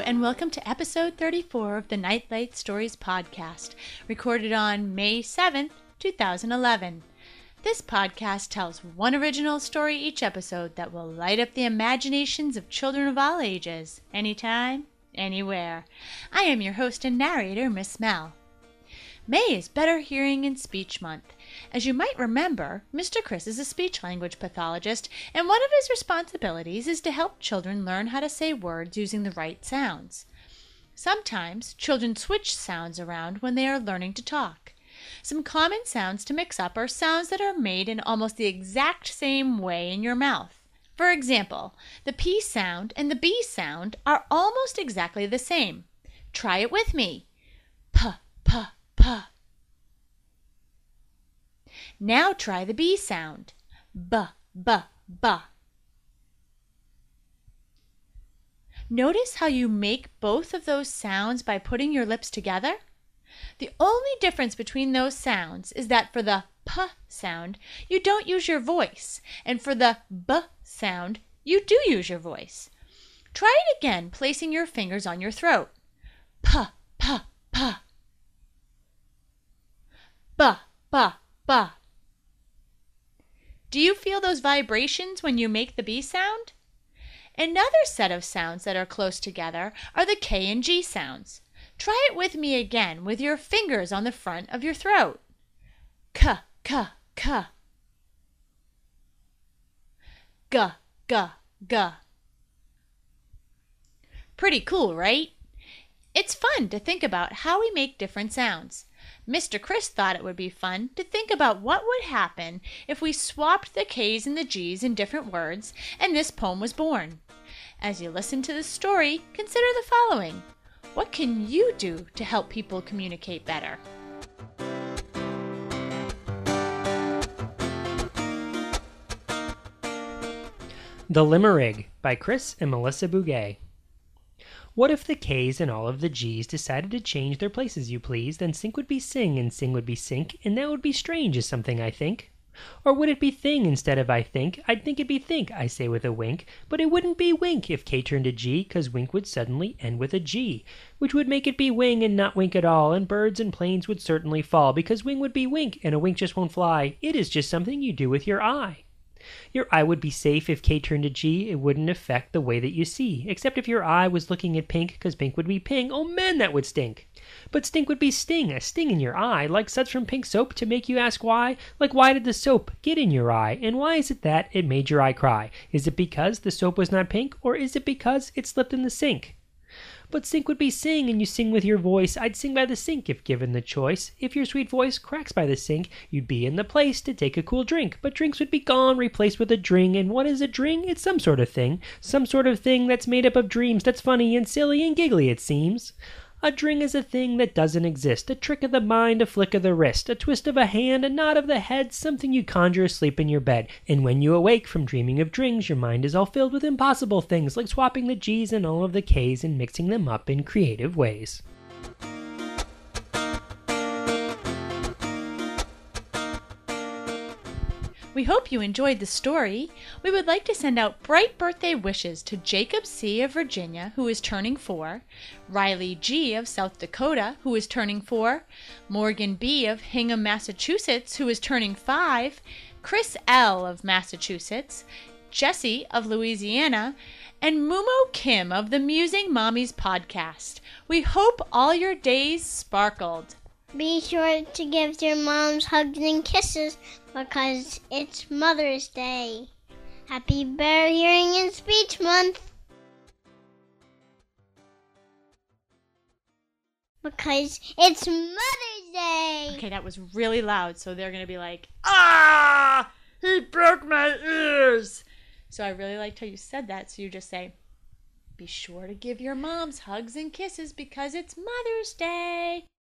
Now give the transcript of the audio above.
and welcome to episode 34 of the Nightlight Stories podcast, recorded on May 7th, 2011. This podcast tells one original story each episode that will light up the imaginations of children of all ages, anytime, anywhere. I am your host and narrator, Miss Mel. May is Better Hearing and Speech Month. As you might remember, Mr. Chris is a speech-language pathologist, and one of his responsibilities is to help children learn how to say words using the right sounds. Sometimes, children switch sounds around when they are learning to talk. Some common sounds to mix up are sounds that are made in almost the exact same way in your mouth. For example, the P sound and the B sound are almost exactly the same. Try it with me. P, P, P. Now try the B sound. B, B, B. Notice how you make both of those sounds by putting your lips together? The only difference between those sounds is that for the P sound, you don't use your voice, and for the B sound, you do use your voice. Try it again, placing your fingers on your throat. P, P, P. B, B, B. Do you feel those vibrations when you make the B sound? Another set of sounds that are close together are the K and G sounds. Try it with me again with your fingers on the front of your throat. K, K, K. G, G, G. Pretty cool, right? It's fun to think about how we make different sounds. Mr. Chris thought it would be fun to think about what would happen if we swapped the K's and the G's in different words, and this poem was born. As you listen to the story, consider the following. What can you do to help people communicate better? The Limerick by Chris and Melissa Bugay. What if the K's and all of the G's decided to change their places, you please? Then sink would be sing and sing would be sink, and that would be strange is something I think. Or would it be thing instead of I think? I'd think it'd be think, I say with a wink, but it wouldn't be wink if K turned to G, 'cause wink would suddenly end with a G, which would make it be wing and not wink at all, and birds and planes would certainly fall, because wing would be wink, and a wink just won't fly. It is just something you do with your eye. Your eye would be safe if K turned to G. It wouldn't affect the way that you see, except if your eye was looking at pink, 'cause pink would be ping. Oh man, that would stink. But stink would be sting, a sting in your eye, like suds from pink soap to make you ask why. Like why did the soap get in your eye, and why is it that it made your eye cry? Is it because the soap was not pink, or is it because it slipped in the sink? But sink would be sing, and you sing with your voice. I'd sing by the sink if given the choice. If your sweet voice cracks by the sink, you'd be in the place to take a cool drink. But drinks would be gone, replaced with a dring. And what is a dring? It's some sort of thing that's made up of dreams, that's funny and silly and giggly, it seems. A dring is a thing that doesn't exist, a trick of the mind, a flick of the wrist, a twist of a hand, a nod of the head, something you conjure asleep in your bed. And when you awake from dreaming of drings, your mind is all filled with impossible things, like swapping the G's and all of the K's and mixing them up in creative ways. We hope you enjoyed the story. We would like to send out bright birthday wishes to Jacob C. of Virginia, who is turning 4, Riley G. of South Dakota, who is turning 4, Morgan B. of Hingham, Massachusetts, who is turning 5, Chris L. of Massachusetts, Jesse of Louisiana, and Mumo Kim of the Musing Mommies podcast. We hope all your days sparkled. Be sure to give your moms hugs and kisses because it's Mother's Day. Happy Better Hearing and Speech Month. Because it's Mother's Day. Okay, that was really loud, so they're going to be like, ah, he broke my ears. So I really liked how you said that, so you just say, be sure to give your moms hugs and kisses because it's Mother's Day.